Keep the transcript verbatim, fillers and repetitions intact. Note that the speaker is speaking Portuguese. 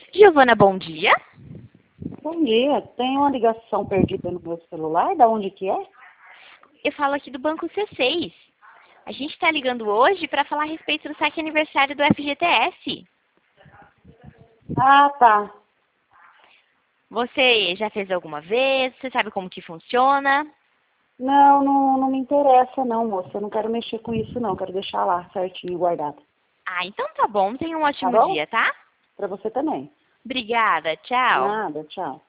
Giovana, bom dia. Bom dia, tem uma ligação perdida no meu celular, da onde que é? Eu falo aqui do Banco C seis. A gente está ligando hoje para falar a respeito do saque aniversário do F G T S. Ah, tá. Você já fez alguma vez? Você sabe como que funciona? Não, não, não me interessa não, moça. Eu não quero mexer com isso não, quero deixar lá certinho guardado. Ah, então tá bom. Tenha um Tá ótimo bom? dia, tá? Pra você também. Obrigada. Tchau. Nada, tchau.